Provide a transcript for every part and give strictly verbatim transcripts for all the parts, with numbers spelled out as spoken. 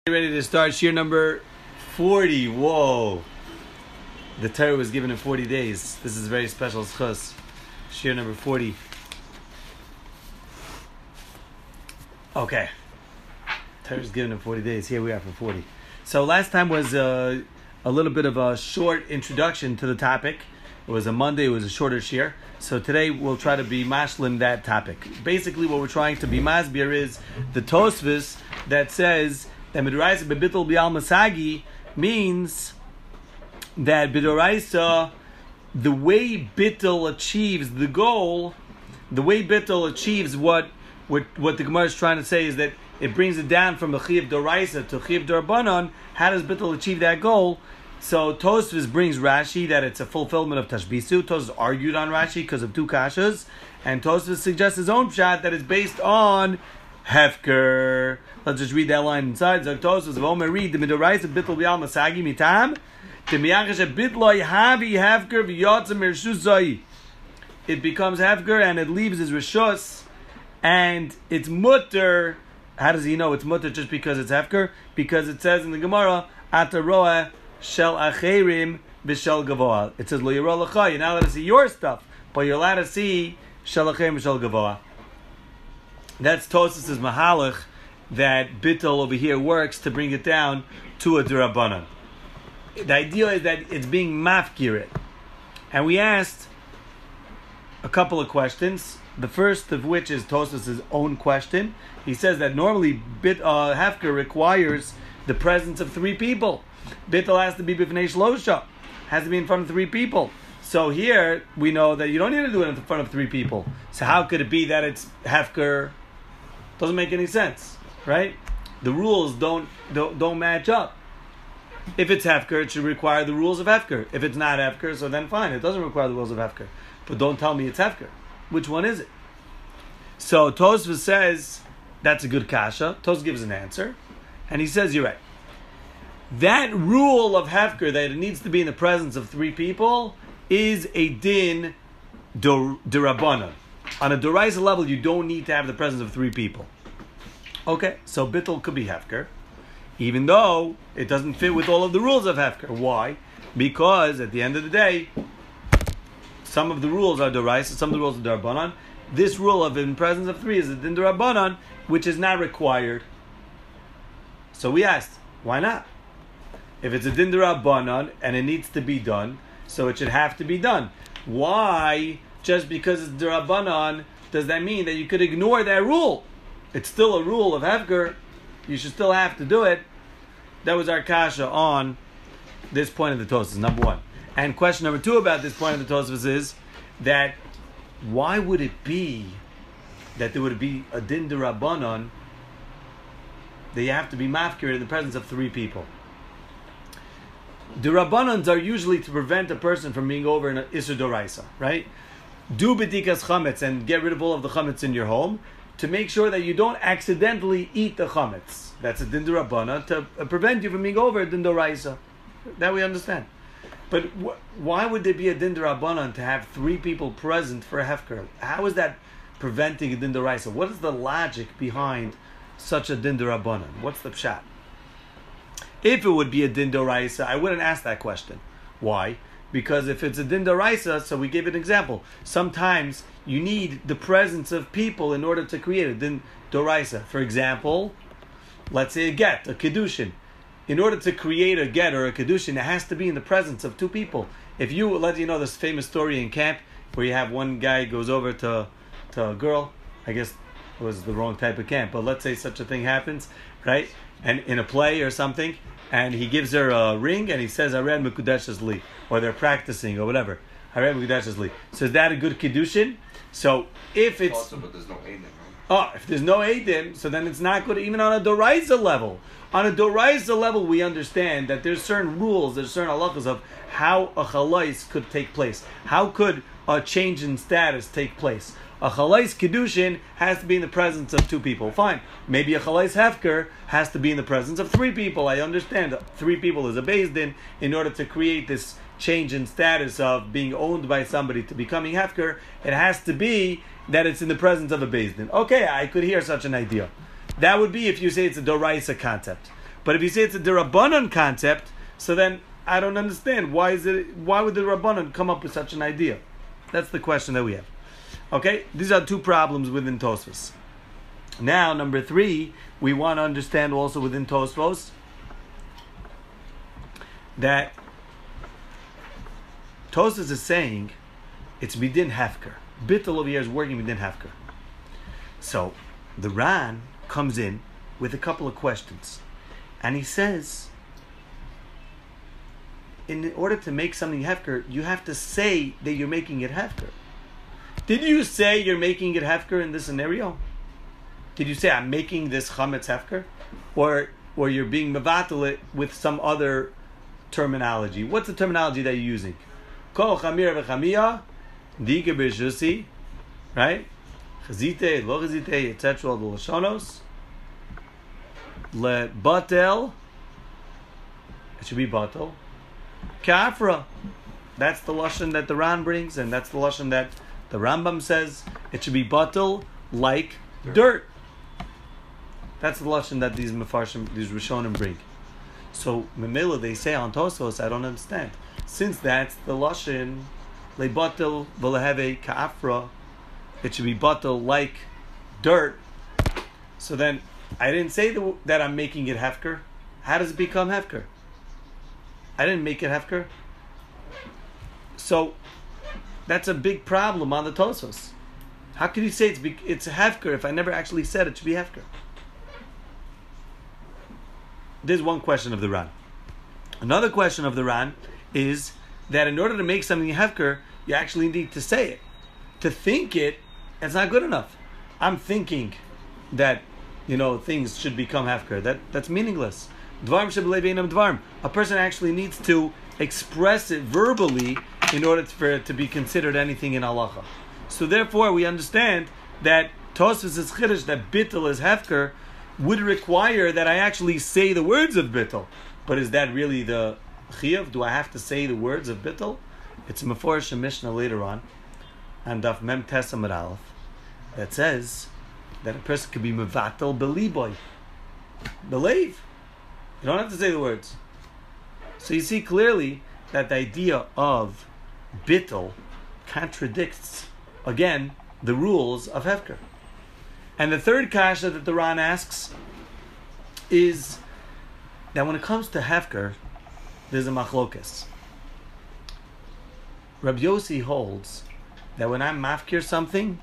Ready to start Shir number forty. Whoa. The Torah was given in forty days. This is very special. Schus. Shir number forty. Okay. Torah was given in forty days. Here we are for forty. So last time was uh, a little bit of a short introduction to the topic. It was a Monday. It was a shorter Shir. So today we'll try to be mashlim that topic. Basically what we're trying to be masbir is the Tosfos that says that Midoraisa bebitul bial masagi means that Midoraisa, the way Bittul achieves the goal, the way Bittul achieves what, what what the Gemara is trying to say is that it brings it down from a Chiyav Doraisa to Chiyav Dorabanan. How does Bittul achieve that goal? So Tosfos brings Rashi that it's a fulfillment of Tashbisu. Tosfos argued on Rashi because of two kashas, and Tosfos suggests his own pshat that is based on Hefker. Let's just read that line inside. Zoktos was Vomer read the Midoraisa Bittul Bial Masagi Mitam. The Miyachash Bitloi Havi Hefker V'Yotzim Rishusai. It becomes Hefker and it leaves his Rishus, and it's mutter. How does he know it's mutter just because it's Hefker? Because it says in the Gemara Ataroa Shel Acherim B'Shel Gavoa. It says Lo Yiro L'cha. You're not allowed to see your stuff, but you're allowed to see Shel Acherim B'Shel Gavoa. That's Tosfos' Mahalach that Bittul over here works to bring it down to a Durabanan. The idea is that it's being mafkirit. And we asked a couple of questions. The first of which is Tosfos' own question. He says that normally Bit uh, Hefker requires the presence of three people. Bittul has to be B'fnei Shlosha. Has to be in front of three people. So here we know that you don't need to do it in front of three people. So how could it be that it's Hefker? Doesn't make any sense, right? The rules don't, don't don't match up. If it's Hefker, it should require the rules of Hefker. If it's not Hefker, so then fine, it doesn't require the rules of Hefker. But don't tell me it's Hefker. Which one is it? So Tosfos says that's a good kasha. Tosfos gives an answer, and he says you're right. That rule of Hefker that it needs to be in the presence of three people is a din d'Rabbanan. On a Doraisa level, you don't need to have the presence of three people. Okay, so Bittul could be Hefker, even though it doesn't fit with all of the rules of Hefker. Why? Because at the end of the day, some of the rules are Doraisa, some of the rules are Darabanan. This rule of in presence of three is a din Darabanan, which is not required. So we asked, why not? If it's a din Darabanan and it needs to be done, so it should have to be done. Why? Just because it's Durabanan, does that mean that you could ignore that rule? It's still a rule of Hefker. You should still have to do it. That was our kasha on this point of the Tosfos, number one. And question number two about this point of the Tosfos is that why would it be that there would be a din Durabanan that you have to be mafkir in the presence of three people? Durabanans are usually to prevent a person from being over in an Isur Doraisa, right? Do bedikas chametz and get rid of all of the chametz in your home to make sure that you don't accidentally eat the chametz. That's a din d'Rabbana to prevent you from being over a din d'Oraisa. That we understand. But wh- why would there be a din d'Rabbanan to have three people present for a hefker? How is that preventing a din d'Oraisa? What is the logic behind such a din d'Rabbanan? What's the pshat? If it would be a din d'Oraisa, I wouldn't ask that question. Why? Because if it's a din d'Oraisa, so we gave an example. Sometimes you need the presence of people in order to create a din d'Oraisa. For example, let's say a get, a kedushin. In order to create a get or a kedushin, it has to be in the presence of two people. If you, let you know this famous story in camp where you have one guy goes over to, to a girl, I guess it was the wrong type of camp, but let's say such a thing happens, right? And in a play or something, and he gives her a ring and he says, Hared Mekudeshes Li, or they're practicing or whatever. Hared Mekudeshes Li. So is that a good kedushin? So if it's... Also, but there's no Eidim, right? Oh, if there's no Eidim, so then it's not good even on a Doraisa level. On a Doraisa level, we understand that there's certain rules, there's certain halachas of how a chalais could take place. How could a change in status take place? A chalais kedushin has to be in the presence of two people. Fine. Maybe a chalais hefker has to be in the presence of three people. I understand. Three people is a beis din in order to create this change in status of being owned by somebody to becoming hefker. It has to be that it's in the presence of a beis din. Okay, I could hear such an idea. That would be if you say it's a doraisa concept. But if you say it's a Derabanan concept, so then I don't understand why is it? Why would the Rabbanan come up with such an idea? That's the question that we have. Okay, these are two problems within Tosfos. Now, number three, we want to understand also within Tosfos that Tosfos is saying it's Midin Hefker. Bittul over here is working Midin Hefker. So the Ran comes in with a couple of questions, and he says, in order to make something hefker, you have to say that you're making it hefker. Did you say you're making it hefker in this scenario? Did you say I'm making this chametz hefker, or or you're being mevatel it with some other terminology? What's the terminology that you're using? Kol chamir v'chamia, dike b'shusi, right? Chazite, lo chazite, et cetera. The lashonos le batel. It should be batel. Kafra. That's the lashon that the Ran brings, and that's the lashon that the Rambam says. It should be batel like dirt. dirt. That's the lashon that these mefarshim, these rishonim bring. So memela they say on Tosfos, I don't understand. Since that's the lashon le batel v'leheve kafra, it should be batel like dirt. So then I didn't say the, that I'm making it hefker. How does it become hefker? I didn't make it hefker. So that's a big problem on the Tosfos. How can you say it's be, it's hefker if I never actually said it should be hefker? There's one question of the Ran. Another question of the Ran is that in order to make something hefker, you actually need to say it. To think it, it's not good enough. I'm thinking that, you know, things should become hefker. That that's meaningless. Dvarm shebelei v'einam dvarm. A person actually needs to express it verbally in order for it to be considered anything in halacha. So therefore, we understand that Tosfos' chiddush that bittul is hefker would require that I actually say the words of bittul. But is that really the chiyuv? Do I have to say the words of bittul? It's a Meforish Mishnah later on, and Daf Mem Tes Amud Aleph, that says that a person could be mevatel beliboy. Believe. You don't have to say the words. So you see clearly that the idea of bittul contradicts, again, the rules of hefker. And the third kasha that the Ran asks is that when it comes to hefker, there's a machlokas. Rabbi Yossi holds that when I'm mafkir something,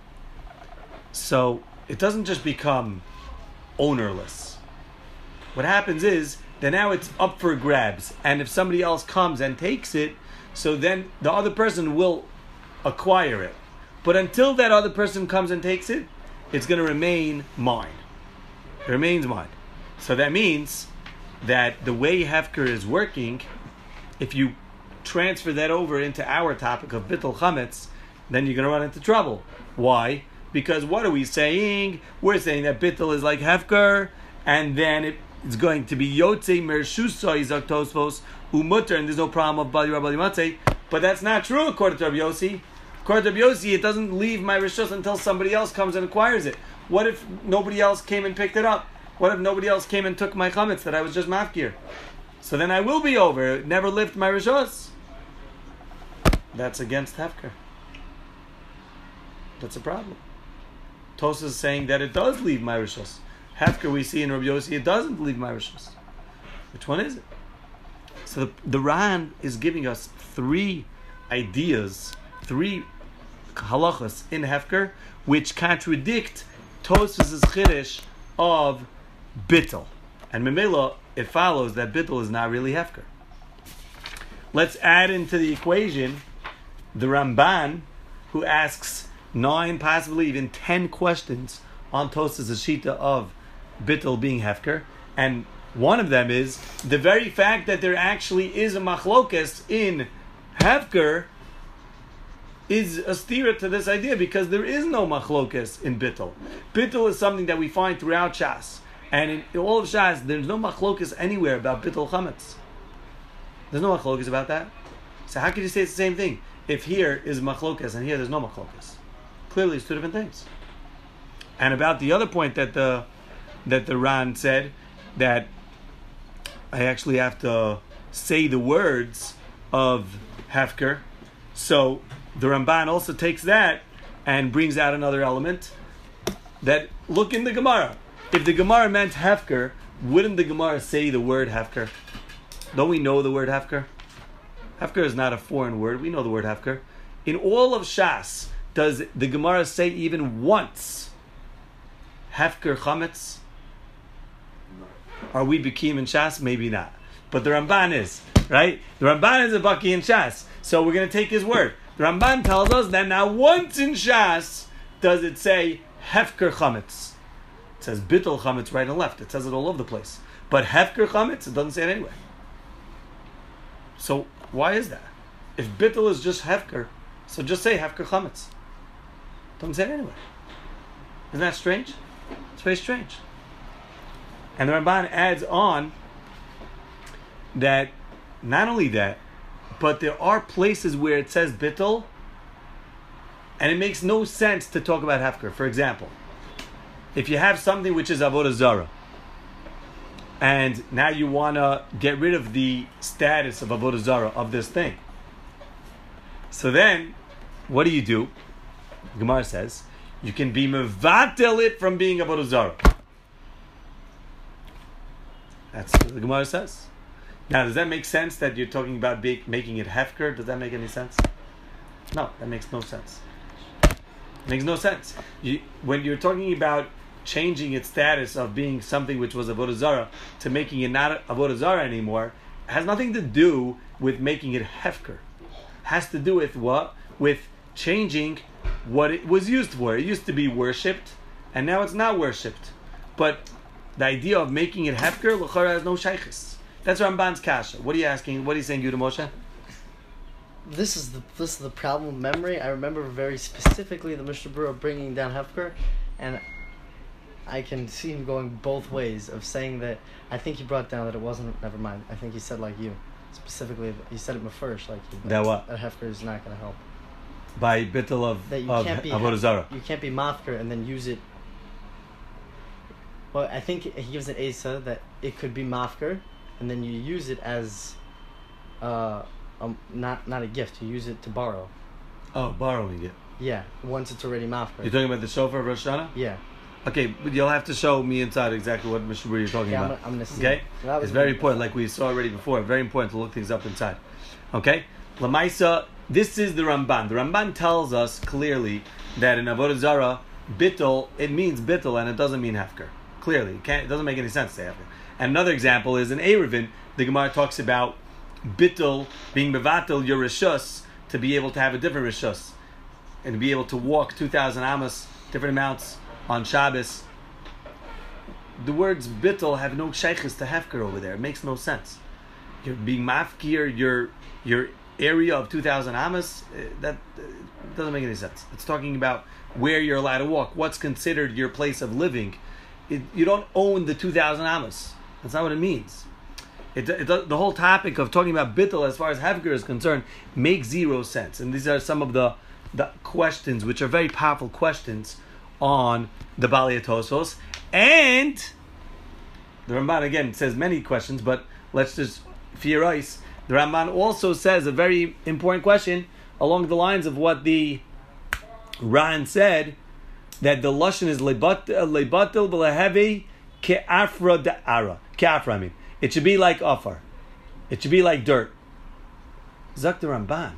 so it doesn't just become ownerless. What happens is that now it's up for grabs, and if somebody else comes and takes it, so then the other person will acquire it. But until that other person comes and takes it, it's going to remain mine. It remains mine. So that means that the way hefker is working, if you transfer that over into our topic of bittul chametz, then you're going to run into trouble. Why? Because what are we saying? We're saying that bittul is like hefker, and then it, it's going to be yotzei mershusa izak Tosfos umutter, and there's no problem of bali rabali matzei. But that's not true according to Rabbi Yossi. According to Rabbi Yossi, it doesn't leave my rishus until somebody else comes and acquires it. What if nobody else came and picked it up? What if nobody else came and took my chametz that I was just mafkir? So then I will be over. It never lived my rishus. That's against hefker. That's a problem. Tosfos is saying that it does leave my rishus. Hefker we see in Rabbi Yossi, it doesn't leave my rishus. Which one is it? So the, the Ran is giving us three ideas, three halachas in hefker, which contradict Tosfos' chiddush of bittul. And memela, it follows that bittul is not really hefker. Let's add into the equation the Ramban, who asks nine, possibly even ten questions on Tosfos' shita of bittul being hefker, and one of them is the very fact that there actually is a machlokas in hefker is a steer to this idea, because there is no machlokas in bittul. Bittul is something that we find throughout Shas, and in all of Shas there's no machlokas anywhere about bittul chametz. There's no machlokas about that. So how can you say it's the same thing if here is machlokas and here there's no machlokas? Clearly, it's two different things. And about the other point that the that the Ran said, that I actually have to say the words of hefker. So the Ramban also takes that and brings out another element that, look in the Gemara. If the Gemara meant hefker, wouldn't the Gemara say the word hefker? Don't we know the word hefker? Hefker is not a foreign word. We know the word hefker. In all of Shas, does the Gemara say even once hefker chametz? Are we Bekim in Shas? Maybe not. But the Ramban is, right? The Ramban is a Baki in Shas. So we're going to take his word. The Ramban tells us that now once in Shas does it say hefker chametz. It says bittul chametz right and left. It says it all over the place. But hefker chametz, it doesn't say it anywhere. So why is that? If bittul is just hefker, so just say hefker chametz. Doesn't say it anywhere. Isn't that strange? It's very strange. And the Ramban adds on that not only that, but there are places where it says bittul, and it makes no sense to talk about hefker. For example, if you have something which is avodah zarah, and now you want to get rid of the status of avodah zarah of this thing, so then what do you do? Gemara says you can be mevatel it from being avodah zarah. That's what the Gemara says. Now, does that make sense that you're talking about be- making it hefker? Does that make any sense? No, that makes no sense. It makes no sense. You, when you're talking about changing its status of being something which was avodah zarah to making it not avodah zarah anymore, it has nothing to do with making it hefker. It has to do with what? With changing what it was used for. It used to be worshipped, and now it's not worshipped. But the idea of making it hefker, l'chara, has no shaykhis. That's Ramban's kasha. What are you asking? What are you saying, Yudah Moshe? This is the this is the problem with memory. I remember very specifically the Mishnah Berurah bringing down hefker, and I can see him going both ways of saying that. I think he brought down that it wasn't. Never mind. I think he said like you, specifically. He said it first like you. That what? That hefker is not going to help. By bittul of That you of can't be avodah zarah. You can't be mafker and then use it. Well, I think he gives an Asa that it could be mafker, and then you use it as, uh, um, not not a gift. You use it to borrow. Oh, borrowing it. Yeah, once it's already mafker. You're talking about the shofar of Rosh Hashanah? Yeah. Okay, but you'll have to show me inside exactly what Mishnah Berurah you're talking Yeah, I'm about. gonna, I'm gonna see. Okay? So that was It's very good. important, like we saw already before. Very important to look things up inside. Okay? Lamaisa, this is the Ramban. The Ramban tells us clearly that in avodah zarah, bittul, it means bittul and it doesn't mean hefker. Clearly, it, can't, it doesn't make any sense to say hefker. And another example is in Eruvin, the Gemara talks about bittul being mevatel your rishus to be able to have a different rishus and to be able to walk two thousand amos, different amounts on Shabbos. The words bittul have no shaykhis to hefker over there. It makes no sense. You're being mafkir your your area of two thousand amos. That uh, doesn't make any sense. It's talking about where you're allowed to walk. What's considered your place of living. It, you don't own the two thousand amos. That's not what it means. It, it, the whole topic of talking about bittul as far as hefker is concerned makes zero sense. And these are some of the the questions, which are very powerful questions on the Balei Tosos. And the Ramban again says many questions, but let's just theorize. The Ramban also says a very important question along the lines of what the Ran said, that the lashon is lebatel b'lehevi ke'afra da'ara. Ke'afra, I mean. It should be like afar. It should be like dirt. Zak the Ramban.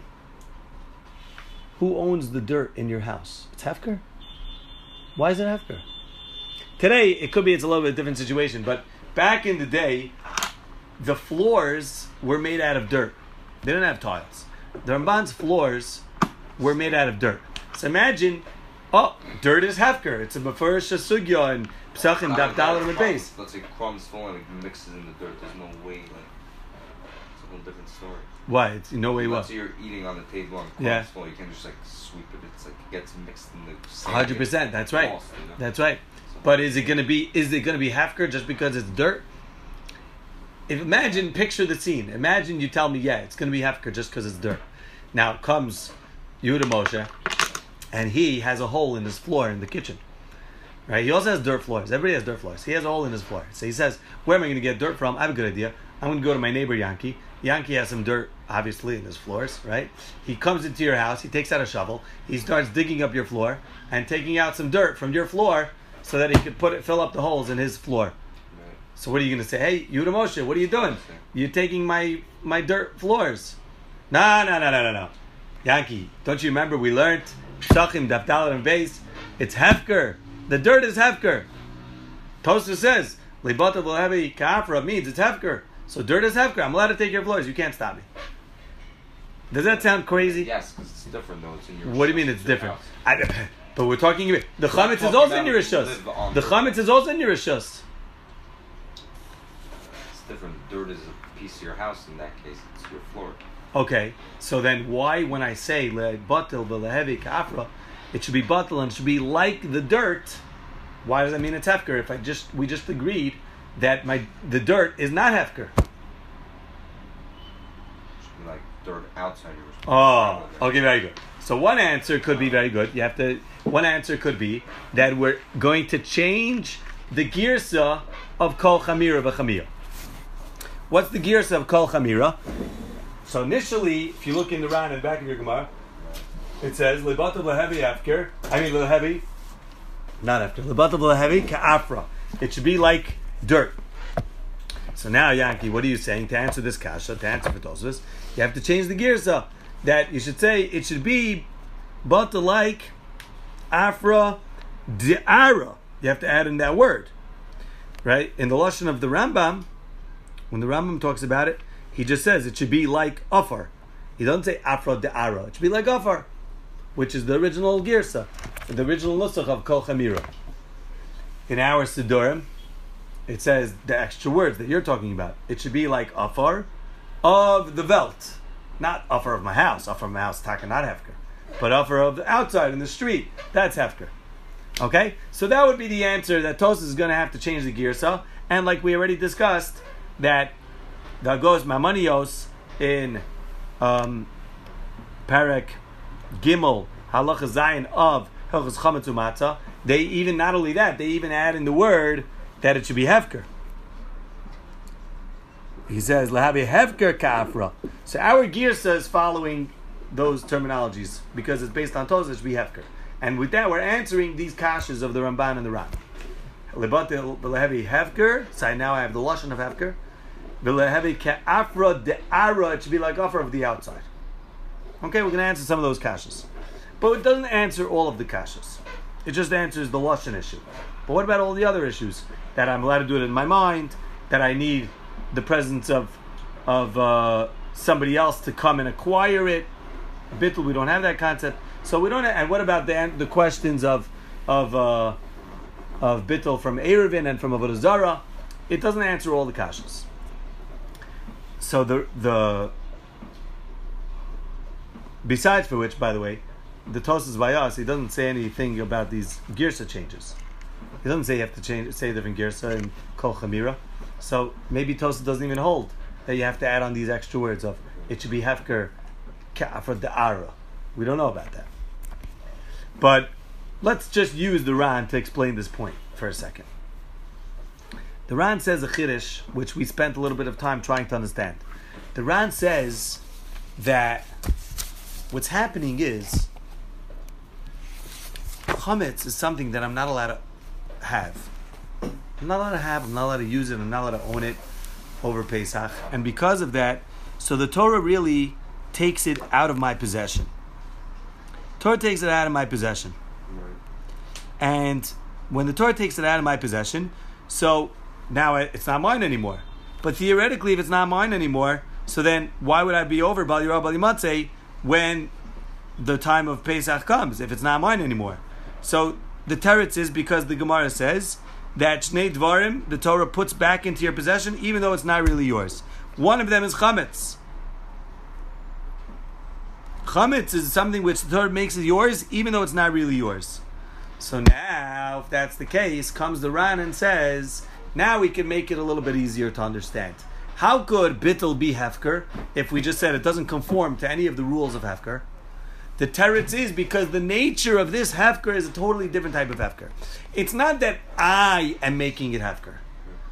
Who owns the dirt in your house? It's hefker? Why is it hefker? Today, it could be it's a little bit different situation, but back in the day, the floors were made out of dirt. They didn't have tiles. The Ramban's floors were made out of dirt. So imagine, oh, dirt is hefker. It's a mefurish sugya and psachim daf daled on the base. Let's say crumbs falling, like mixes in the dirt. There's no way, like it's a whole different story. Why? It's no way. What? Let's say you're eating on the table and crumbs Yeah. fall. You can't just like sweep it. It's like it gets mixed in the sand. Hundred percent. That's right. Lost, you know? That's right. But is it going to be? Is it going to be hefker just because it's dirt? If imagine, picture the scene. Imagine you tell me, yeah, it's going to be hefker just because it's dirt. Now comes Yehuda Moshe, and he has a hole in his floor in the kitchen. Right? He also has dirt floors. Everybody has dirt floors. He has a hole in his floor. So he says, where am I going to get dirt from? I have a good idea. I'm going to go to my neighbor Yankee. Yankee has some dirt, obviously, in his floors, right? He comes into your house, he takes out a shovel, he starts digging up your floor and taking out some dirt from your floor so that he could put it, fill up the holes in his floor. Right. So what are you going to say? Hey, Yehuda Moshe, what are you doing? You're taking my, my dirt floors. No, no, no, no, no, no. Yankee, don't you remember we learned Psachim, Daf Dalet and Beis? It's Hefker. The dirt is Hefker. Tosfos says, Libata V'lehevi Ka'afra means it's Hefker. So dirt is Hefker. I'm allowed to take your floors. You can't stop me. Does that sound crazy? Yes, because it's different though. It's in your. What do you mean it's different? I, but we're talking about the chametz is also in your rishus. The chametz is also in your rishus. It's different. Dirt is a piece of your house. In that case, it's your floor. Okay, so then why, when I say le'batil v'lehevi ka'afra, it should be batil and it should be like the dirt? Why does that mean it's hefker? If I just we just agreed that my the dirt is not hefker. It should be like dirt outside your. Oh, okay, very good. So one answer could be very good. You have to. One answer could be that we're going to change the girsa of kol chamira v'chamira. What's the girsa of kol chamira? So initially, if you look in the round in the back of your Gemara, it says lebatav lehevi afker. I mean lehevi, not after lebatav lehevi ka'afra. It should be like dirt. So now, Yankee, what are you saying to answer this kasha? To answer for Tosfos, you have to change the girsa. That you should say it should be bata like afra de'ara. You have to add in that word, right? In the lashon of the Rambam, when the Rambam talks about it, he just says it should be like afar. He doesn't say afra de'ara. It should be like afar, which is the original girsa, the original nusach of kol chamira. In our Sidurim, it says the extra words that you're talking about. It should be like afar of the velt. Not offer of my house. Offer of my house, taka, not hefker. But offer of the outside in the street, that's hefker. Okay? So that would be the answer that Tosfos is going to have to change the girsa. And like we already discussed, that that goes Mamanios in um, Perek Gimel Halacha Zayin of Hilchos Chametz U'Matzah. They even, not only that, they even add in the word that it should be hefker. He says, Lahavi hefker ka'afra. So our girsa is following those terminologies because it's based on Tosfos, it should be hefker. And with that, we're answering these kashas of the Ramban and the Ran. Lebatil v'lehevi hefker. So now I have the lashon of hefker. V'lehevi ka'afra de'ara. It should be like offer of the outside. Okay, we're going to answer some of those kashas. But it doesn't answer all of the kashas. It just answers the lashon issue. But what about all the other issues? That I'm allowed to do it in my mind, that I need the presence of of uh, somebody else to come and acquire it. Bittul, we don't have that concept. So we don't have, and what about the the questions of of uh, of Bittul from Erevin and from Avodah Zarah? It doesn't answer all the kashas. So the the besides for which, by the way, the Tosfos by us, he doesn't say anything about these girsa changes. He doesn't say you have to change say different girsa in kol chamira. So maybe Tosfos doesn't even hold that you have to add on these extra words of it should be hefker ka'afra de'ara. We don't know about that. But let's just use the Ran to explain this point for a second. The Ran says a chiddush, which we spent a little bit of time trying to understand. The Ran says that what's happening is chametz is something that I'm not allowed to have. I'm not allowed to have, I'm not allowed to use it, I'm not allowed to own it over Pesach. And because of that, so the Torah really takes it out of my possession. Torah takes it out of my possession. Right. And when the Torah takes it out of my possession, so now it's not mine anymore. But theoretically, if it's not mine anymore, so then why would I be over Bali Ra Bali Matzeh when the time of Pesach comes, if it's not mine anymore? So the teretz is because the Gemara says that Shnei Dvarim, the Torah puts back into your possession, even though it's not really yours. One of them is chametz. Chametz is something which the Torah makes it yours, even though it's not really yours. So now, if that's the case, comes the Ran and says, now we can make it a little bit easier to understand. How could bittul be hefker if we just said it doesn't conform to any of the rules of hefker? The teretz is because the nature of this hefker is a totally different type of hefker. It's not that I am making it hefker.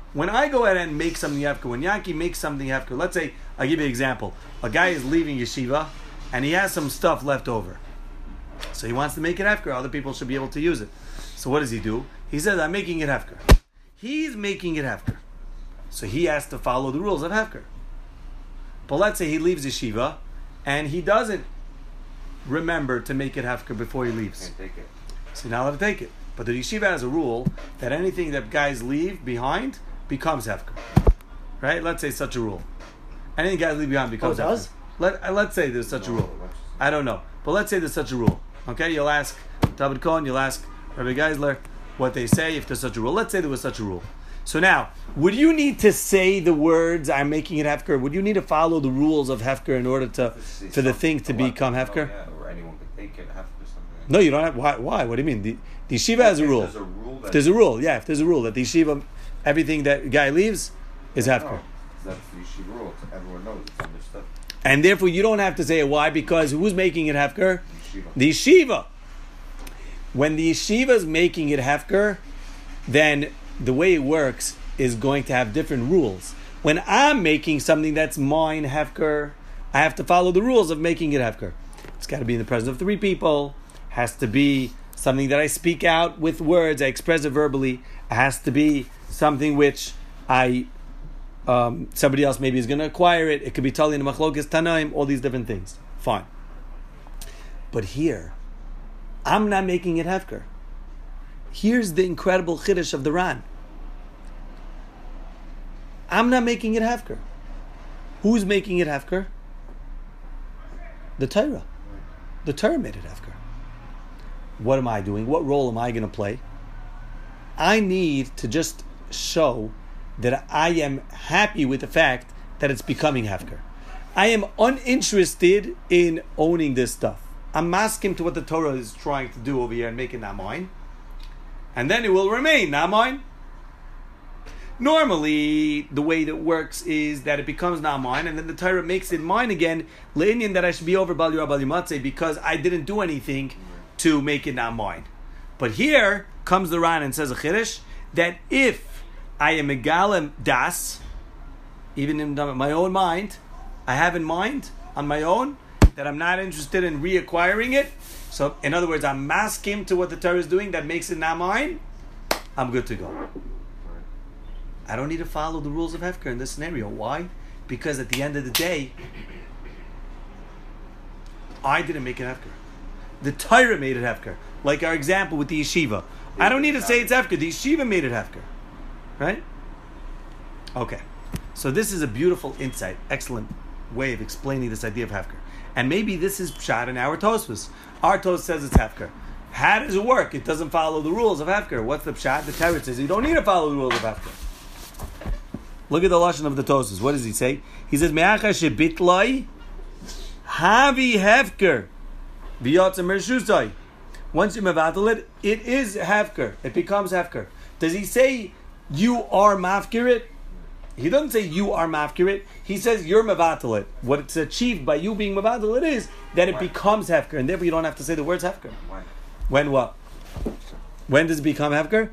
when I go ahead and make something hefker, when Yankee makes something hefker, let's say, I'll give you an example. A guy is leaving yeshiva, and he has some stuff left over. So he wants to make it hefker. Other people should be able to use it. So what does he do? He says, I'm making it hefker. He's making it hefker. So he has to follow the rules of hefker. But let's say he leaves yeshiva, and he doesn't remember to make it hefker before he leaves. Can't take it. So you're not allowed to take it. But the yeshiva has a rule that anything that guys leave behind becomes hefker. Right? Let's say such a rule. Anything guys leave behind becomes Oh, it hefker. does? Let, uh, let's say there's such a rule. I don't know. But let's say there's such a rule. Okay? You'll ask David Cohen, you'll ask Rabbi Geisler what they say if there's such a rule. Let's say there was such a rule. So now, would you need to say the words, I'm making it hefker? Would you need to follow the rules of hefker in order to for the thing to become hefker? Yeah, or anyone could take it hefker something. No, you don't have. Why? Why? What do you mean? The, the yeshiva has a rule. There's a rule. That There's a rule. Yeah, if there's a rule that the yeshiva, everything that guy leaves is hefker. No, that's the yeshiva rule. It's, everyone knows. It's understood. And therefore, you don't have to say it. Why? Because who's making it hefker? Yeshiva. The yeshiva. When the yeshiva is making it hefker, then the way it works is going to have different rules. When I'm making something that's mine hefker, I have to follow the rules of making it hefker. It's got to be in the presence of three people. Has to be something that I speak out with words. I express it verbally. It has to be something which I um, somebody else maybe is going to acquire it. It could be totally in a machlokes tanaim. All these different things. Fine. But here, I'm not making it hefker. Here's the incredible chiddush of the Ran. I'm not making it hefker. Who's making it hefker? The Torah. The Torah made it hefker. What am I doing? What role am I going to play? I need to just show that I am happy with the fact that it's becoming hefker. I am uninterested in owning this stuff. I'm asking to what the Torah is trying to do over here and make it not mine. And then it will remain not mine. Normally, the way that works is that it becomes not mine, and then the Torah makes it mine again, le'inyan that I should be over Bal Yirah Bal Yimatzeh, because I didn't do anything to make it not mine. But here comes the Ran and says a chiddush that if I am megalem das, even in my own mind, I have in mind on my own that I'm not interested in reacquiring it. So, in other words, I'm masking to what the Torah is doing that makes it not mine. I'm good to go. I don't need to follow the rules of hefker in this scenario. Why? Because at the end of the day, I didn't make it hefker. The Torah made it hefker. Like our example with the yeshiva. I don't need to say it's hefker. The yeshiva made it hefker. Right? Okay. So this is a beautiful insight. Excellent way of explaining this idea of hefker. And maybe this is pshat in our Tosfos. Our Tosfos says it's hefker. How does it work? It doesn't follow the rules of hefker. What's the pshat? The Torah says you don't need to follow the rules of hefker. Look at the lashon of the Tosfos. What does he say? He says, "Me'acha shebitlai havi hefker v'yotzem mershusai." Once you mevatel it, it is hefker. It becomes hefker. Does he say you are mafkir it? He doesn't say you are mafkir it. He says you're mevatel it. What it's achieved by you being mevatel it is that it when? becomes hefker, and therefore you don't have to say the words hefker. When? When what? When does it become hefker?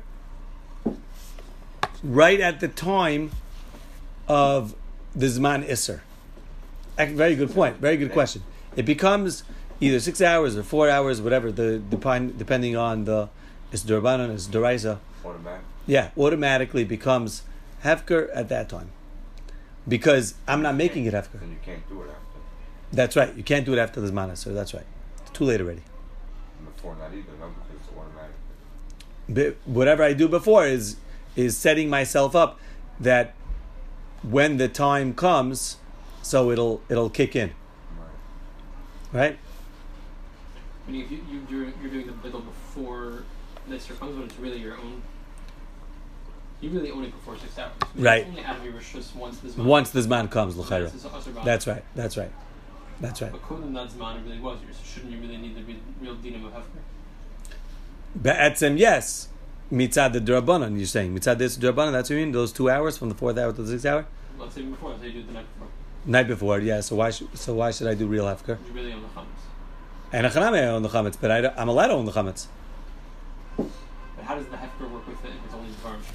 Right at the time of the Zman Isser. Very good point. Very good question. It becomes either six hours or four hours, whatever, the depend, depending on the Is Durbanan, Is Duraisa. Automatic. Yeah, automatically becomes hefker at that time. Because I'm not making it hefker. Then you can't do it after. That's right. You can't do it after the Zman Isser. That's right. It's too late already. Before not either, no, because it's automatic. But whatever I do before is is setting myself up that when the time comes, so it'll it'll kick in, Right. right? Meaning if you, you, you're, you're doing the biddle before this comes, when it's really your own, you really own it before six hours. I mean, Right. It's only out of your rishus once this Once the Zman comes, l'chayra. That's, that's, That's right. That's right. That's right. But kodem that zman really was yours. Shouldn't you really need the real, real dinim of hefker? Be'etzem, yes. Mitzad the Drabanan, you're saying. Mitzad this Drabanan, that's what you mean? Those two hours from the fourth hour to the sixth hour? Let's say before. Let's say you do it the night before. Night before, yeah. So why should, so why should I do real hefker? You really own the chametz. And a chaname I own the chametz, but I don't, I'm allowed to own the chametz. But how does the hefker work with it if it's only the varmish?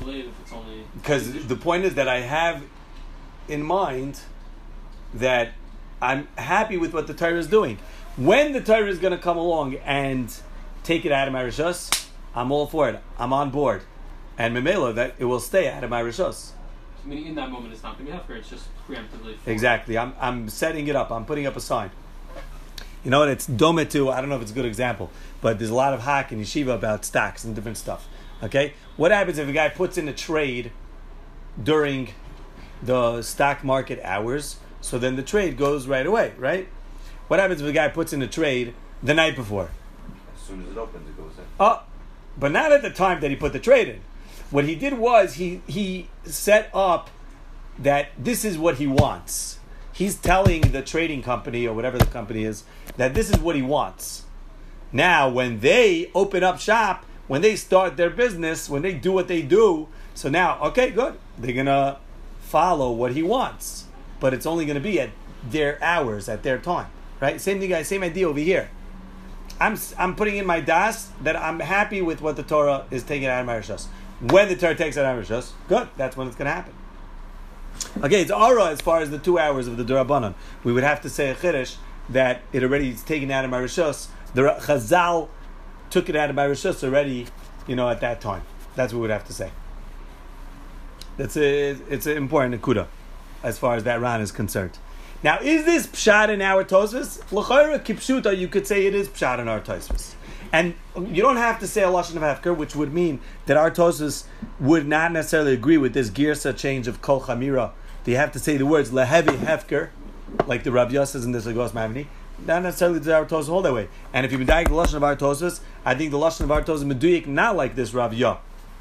delayed if it's only... Because the point is that I have in mind that I'm happy with what the Torah is doing. When the Torah is going to come along and take it out of my Rishos, I'm all for it. I'm on board. And Memela, that it will stay out of my Rishos. Meaning in that moment it's not going to be Hefker, it's just preemptively... For Exactly. I'm I'm setting it up. I'm putting up a sign. You know what? It's dome to, I don't know if it's a good example, but there's a lot of hack in yeshiva about stocks and different stuff. Okay? What happens if a guy puts in a trade during the stock market hours, so then the trade goes right away, right? What happens if a guy puts in a trade the night before? As soon as it opens, it goes in. Oh, but not at the time that he put the trade in. What he did was he he set up that this is what he wants. He's telling the trading company or whatever the company is that this is what he wants. Now, when they open up shop, when they start their business, when they do what they do, so now, okay, good. They're going to follow what he wants. But it's only going to be at their hours, at their time. Right? Same thing, guys. Same idea over here. I'm I'm putting in my das that I'm happy with what the Torah is taking out of my Rishos. When the Torah takes it out of my Rishos, good. That's when it's going to happen. Okay, it's Ara as far as the two hours of the Durabanan. We would have to say a Chiddush that it already is taken out of my Rishos. The Chazal took it out of my Rishos already, you know, at that time. That's what we would have to say. That's a, it's an important Nakuda as far as that Ran is concerned. Now, is this Pshat in our Tosfos? L'chayra kipshuta, you could say it is Pshat in our Tosfos. And you don't have to say a Lashon of Hefker, which would mean that our Tosfos would not necessarily agree with this Girsa change of Kol Chamira. They have to say the words Lehevi Hefker, like the Rav Yosef says in this Lagos Mavni. Not necessarily does our Tosfos hold that way. And if you've been dying the Lashon of our Tosfos, I think the Lashon of our Tosfos is Meduyik, not like this Rav Yah.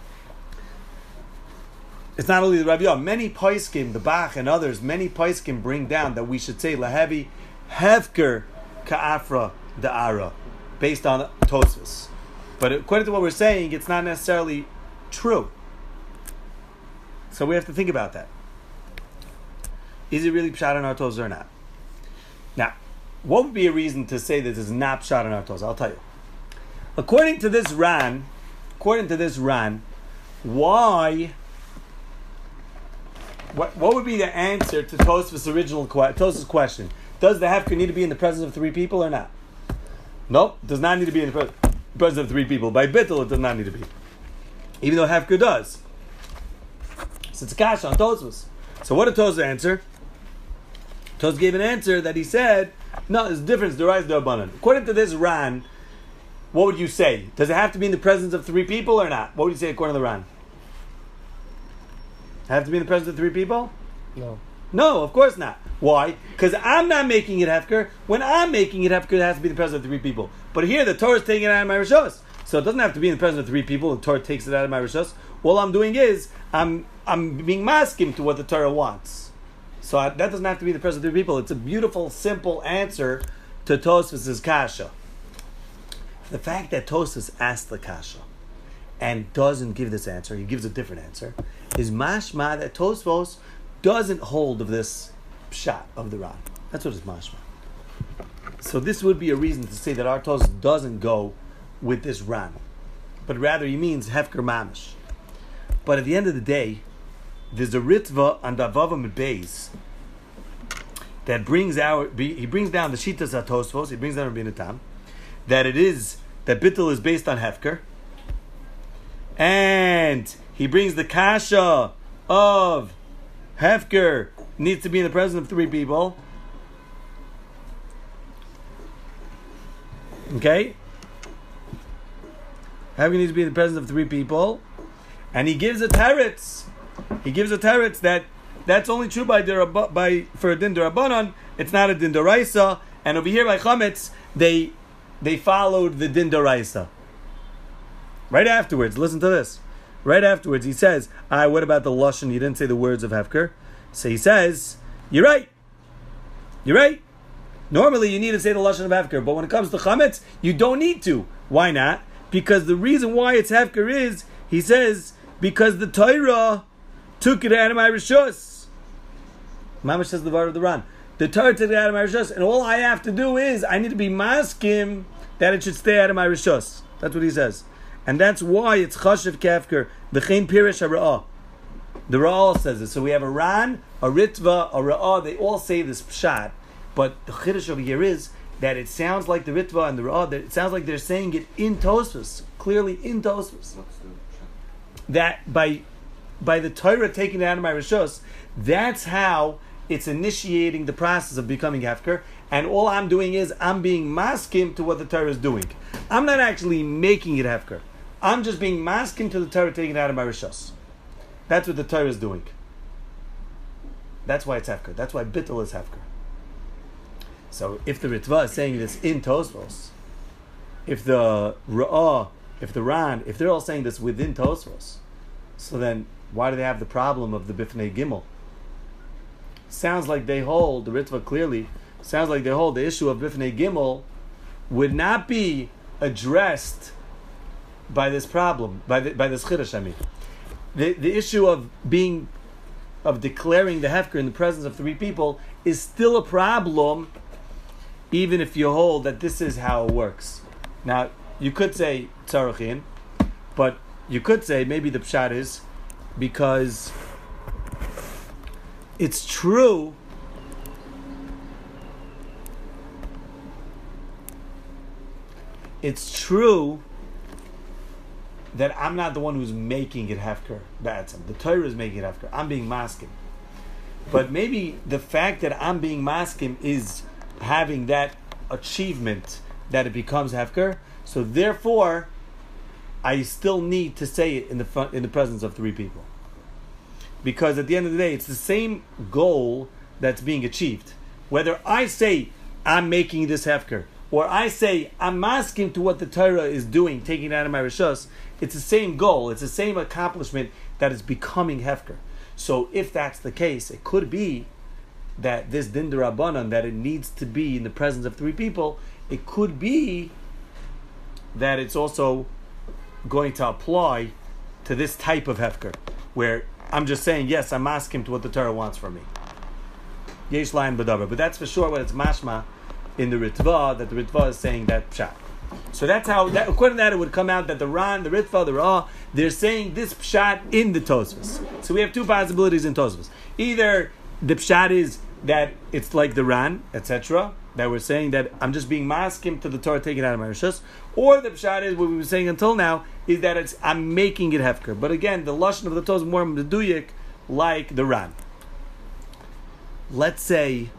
It's not only the Rav Yah. Many Paiskim, the Bach and others, many Paiskim bring down that we should say Lehevi Hefker Ka'afra Da'ara, based on Tosfos. But according to what we're saying, it's not necessarily true. So we have to think about that. Is it really Pshat in our Tosfos or not? Now, what would be a reason to say that this is not Pshat in our Tosfos? I'll tell you. According to this Ran, according to this Ran, why... What what would be the answer to Tosfos' original Tosfos' question? Does the Hefker need to be in the presence of three people or not? Nope, does not need to be in the pre- presence of three people. By Bittul, it does not need to be. Even though Hefker does. So it's a kash on Tosfos. So what did Tosfos answer? Tosfos gave an answer that he said, no, there's a difference, there is no abundance. According to this Ran, what would you say? Does it have to be in the presence of three people or not? What would you say according to the Ran? Have to be in the presence of three people? No. No, of course not. Why? Because I'm not making it Hefker. When I'm making it Hefker, it has to be in the presence of three people. But here, the Torah is taking it out of my Rishos. So it doesn't have to be in the presence of three people. The Torah takes it out of my Rishos. All I'm doing is, I'm I'm being maskim to what the Torah wants. So I, that doesn't have to be in the presence of three people. It's a beautiful, simple answer to Tosfos' kasha. The fact that Tosfos asked the kasha and doesn't give this answer, he gives a different answer, is mashma that Tosfos doesn't hold of this pshat of the Ran. That's what is mashma. So this would be a reason to say that our Tosfos doesn't go with this Ran, but rather he means Hefker Mamish. But at the end of the day, there's a Ritva on Davavam Beis that brings out, he brings down the Shitas at Tosfos, he brings down Rabbeinu Tam, that it is, that Bittul is based on Hefker, and he brings the kasha of Hefker needs to be in the presence of three people. Okay? Hefker needs to be in the presence of three people. And he gives a teretz. He gives a teretz that that's only true by, derab- by for a din derabanan. It's not a din deraisa. And over here by chametz, they they followed the din deraisa. Right afterwards, listen to this. Right afterwards, he says, "Ah, what about the lashon? You didn't say the words of Hefker." So he says, "You're right. You're right. Normally, you need to say the lashon of Hefker, but when it comes to chametz, you don't need to. Why not? Because the reason why it's Hefker is, he says, because the Torah took it out of my rishos." Mamash says the word of the Ran. The Torah took it out of my rishos, and all I have to do is I need to be maskim that it should stay out of my rishos. That's what he says. And that's why it's chashiv kefker, v'chein pirish ha'ra'ah. The Ra'ah says it. So we have a Ran, a Ritva, a Ra'ah. They all say this pshat. But the chiddush over here is that it sounds like the Ritva and the Ra'ah, that it sounds like they're saying it in Tosfos, clearly in Tosfos. What's the pshat? That by by the Torah taking it out of my Rishos, that's how it's initiating the process of becoming Hefker. And all I'm doing is I'm being maskim to what the Torah is doing. I'm not actually making it Hefker. I'm just being maskim to the Torah taking it out of my Rishos. That's what the Torah is doing. That's why it's Hefker. That's why Bittul is Hefker. So if the Ritva is saying this in Tosfos, if the Ra'ah, if the Ran, if they're all saying this within Tosfos, so then why do they have the problem of the Bifnei Gimel? Sounds like they hold, the Ritva clearly, sounds like they hold the issue of Bifnei Gimel would not be addressed by this problem, by the, by this Chiddush, I mean. The, the issue of being, of declaring the Hefker in the presence of three people is still a problem, even if you hold that this is how it works. Now, you could say Tzarachin, but you could say maybe the Pshat is because it's true it's true that I'm not the one who's making it Hefker. That's the Torah is making it Hefker. I'm being maskim. But maybe the fact that I'm being maskim is having that achievement that it becomes Hefker. So therefore, I still need to say it in the front, in the presence of three people. Because at the end of the day, it's the same goal that's being achieved. Whether I say I'm making this Hefker, or I say I'm masking to what the Torah is doing, taking it out of my Rishos, it's the same goal, it's the same accomplishment that is becoming Hefker. So if that's the case, it could be that this Din D'Rabbanan, that it needs to be in the presence of three people, it could be that it's also going to apply to this type of Hefker, where I'm just saying, yes, I'm asking to what the Torah wants from me. Yesh Lain B'davar. But that's for sure what it's mashma in the Ritva, that the Ritva is saying that pshat. So that's how, that, according to that, it would come out that the Ran, the Ritva, the Ra'ah, they're saying this pshat in the Tosfos. So we have two possibilities in Tosfos. Either the pshat is that it's like the Ran, et cetera, that we're saying that I'm just being maskim to the Torah taken out of my Rishos, or the pshat is what we were saying until now, is that it's I'm making it Hefker. But again, the lashon of the Torah is more meduyik, like the Ran. Let's say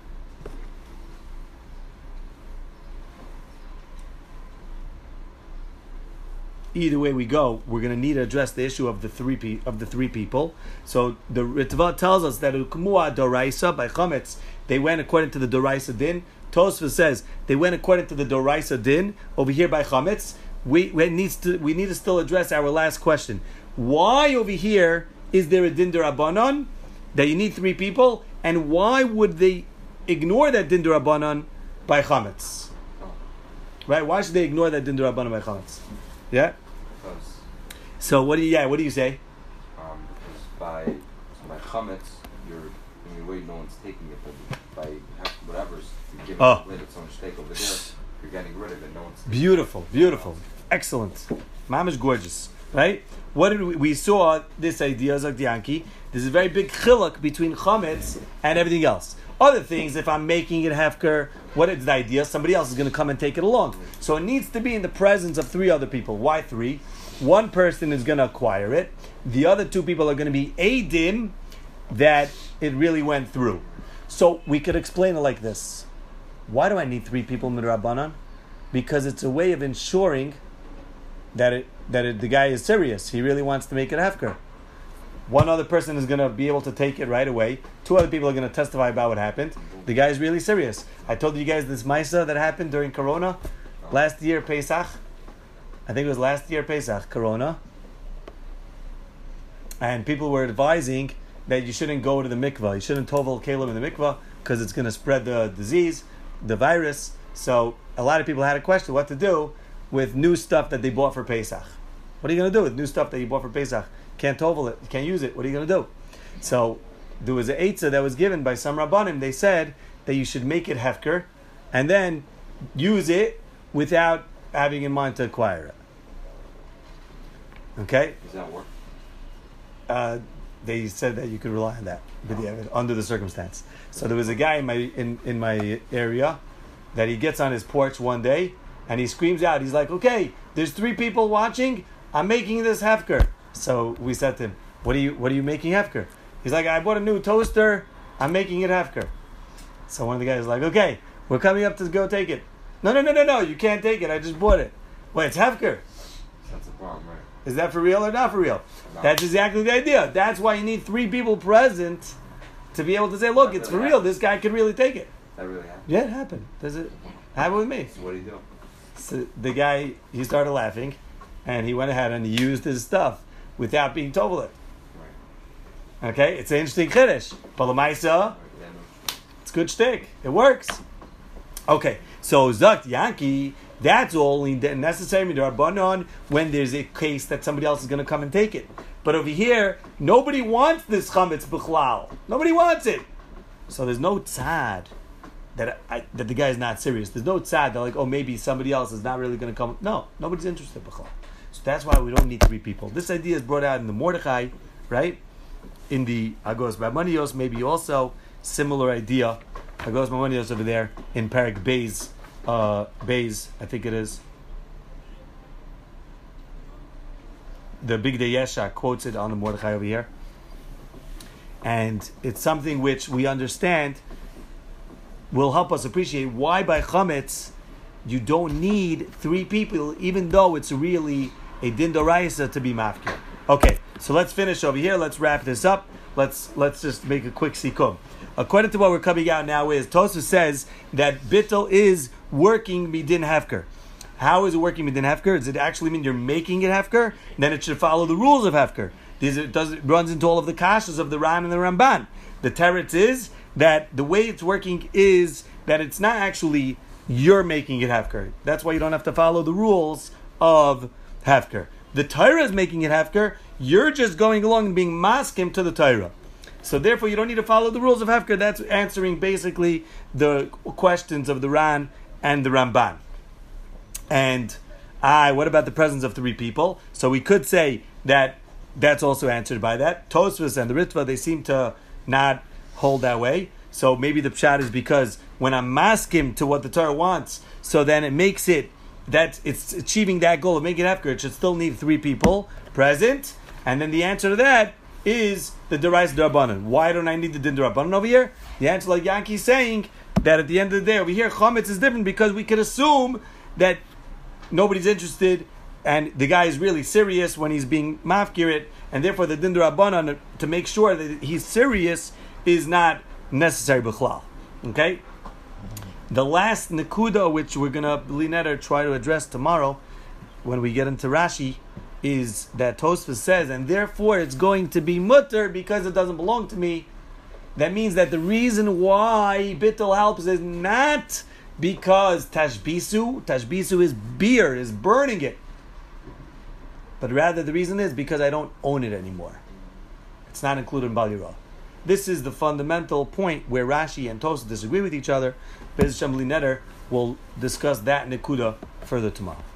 either way we go, we're going to need to address the issue of the three pe- of the three people. So the Ritva tells us that Ukmua Doraisa by Chametz, they went according to the Doraisa Din. Tosfos says they went according to the Doraisa Din over here by Chametz. We, we needs to we need to still address our last question. Why over here is there a Din D'Rabbanan that you need three people, and why would they ignore that Din D'Rabbanan by Chametz? Right? Why should they ignore that Din D'Rabbanan by Chametz? Yeah. Because, so what do you? Yeah. What do you say? um, because by so by chametz, you're in your way. No one's taking it, but by whatever's you're giving Oh. it away, that someone should take over there, you're getting rid of it. No one's Beautiful, beautiful, excellent. Mamish gorgeous, right? What did we, we saw this idea, Zakdianki. There's a very big chiluk between chametz and everything else. Other things, if I'm making it hefker, what is the idea? Somebody else is going to come and take it along. So it needs to be in the presence of three other people. Why three? One person is going to acquire it. The other two people are going to be eidim that it really went through. So we could explain it like this. Why do I need three people midrabanan? Because it's a way of ensuring that it that it, the guy is serious. He really wants to make it hefker. One other person is going to be able to take it right away. Two other people are going to testify about what happened. The guy is really serious. I told you guys this Maisa that happened during Corona. Last year, Pesach. I think it was last year, Pesach, Corona. And people were advising that you shouldn't go to the mikvah. You shouldn't tovel kalim in the mikvah because it's going to spread the disease, the virus. So a lot of people had a question what to do with new stuff that they bought for Pesach. What are you going to do with new stuff that you bought for Pesach? Can't tovel it. You can't use it. What are you going to do? So there was an eitzah that was given by some rabbanim. They said that you should make it hefker and then use it without having in mind to acquire it. Okay? Does that work? Uh, they said that you could rely on that but yeah, under the circumstance. So there was a guy in my in, in my area that he gets on his porch one day and he screams out. He's like, "Okay, there's three people watching. I'm making this hefker." So we said to him, "What are you What are you making hefker?" He's like, "I bought a new toaster. I'm making it hefker." So one of the guys is like, "Okay, we're coming up to go take it." "No, no, no, no, no. You can't take it. I just bought it." "Wait, it's hefker." That's the problem, right? Is that for real or not for real? No. That's exactly the idea. That's why you need three people present to be able to say, "Look, That it's really for real. happened. This guy could really take it." That really happened. Yeah, it happened. Does it happen with me? So what do you do? So the guy, he started laughing, and he went ahead and he used his stuff without being told it. Right. Okay, it's an interesting chiddush. Palamaisa, Right. Yeah, no. it's good shtick. It works. Okay, so Zakt Yankee, that's only necessary midrabanan when there's a case that somebody else is going to come and take it. But over here, nobody wants this chametz b'chlal. Nobody wants it. So there's no tzad that I, that the guy is not serious. There's no tzad that like, oh, maybe somebody else is not really going to come. No, nobody's interested b'chlal. So that's why we don't need three people. This idea is brought out in the Mordechai, right? In the Agos Bamanios, maybe also similar idea. Agos Bamanios over there in Parak Beis, uh, Beis, I think it is. The Big Day Yesha quotes it on the Mordechai over here. And it's something which we understand will help us appreciate why by chametz you don't need three people, even though it's really a din d'oraisa to be mafkir. Okay, so let's finish over here. Let's wrap this up. Let's let's just make a quick sikum. According to what we're coming out now is Tosfos says that bittul is working midin hefker. How is it working midin hefker? Does it actually mean you're making it hefker? Then it should follow the rules of hefker. This it does it runs into all of the kashas of the Ran and the Ramban. The teretz is that the way it's working is that it's not actually you're making it hefker. That's why you don't have to follow the rules of hefker. The Torah is making it hefker. You're just going along and being maskim to the Torah. So therefore, you don't need to follow the rules of hefker. That's answering basically the questions of the Ran and the Ramban. And I, what about the presence of three people? So we could say that that's also answered by that. Tosfos and the Ritva, they seem to not hold that way. So maybe the pshat is because when I'm maskim to what the Torah wants, so then it makes it that it's achieving that goal of making it hefker. It should still need three people present. And then the answer to that is the derais d'Rabbanan. Why don't I need the din d'Rabbanan over here? The answer, like Yanki's saying, that at the end of the day over here, chametz is different because we could assume that nobody's interested and the guy is really serious when he's being mafkir it, and therefore the din d'Rabbanan to make sure that he's serious is not necessary b'chlal. Okay? The last nekuda which we're going to, Linetter, try to address tomorrow when we get into Rashi is that Tosfos says, and therefore it's going to be mutter because it doesn't belong to me. That means that the reason why bittul helps is not because tashbisu, tashbisu is beer, is burning it. But rather the reason is because I don't own it anymore. It's not included in Bal Yirah. This is the fundamental point where Rashi and Tosfos disagree with each other. Bez Shem Linetter will discuss that nekuda further tomorrow.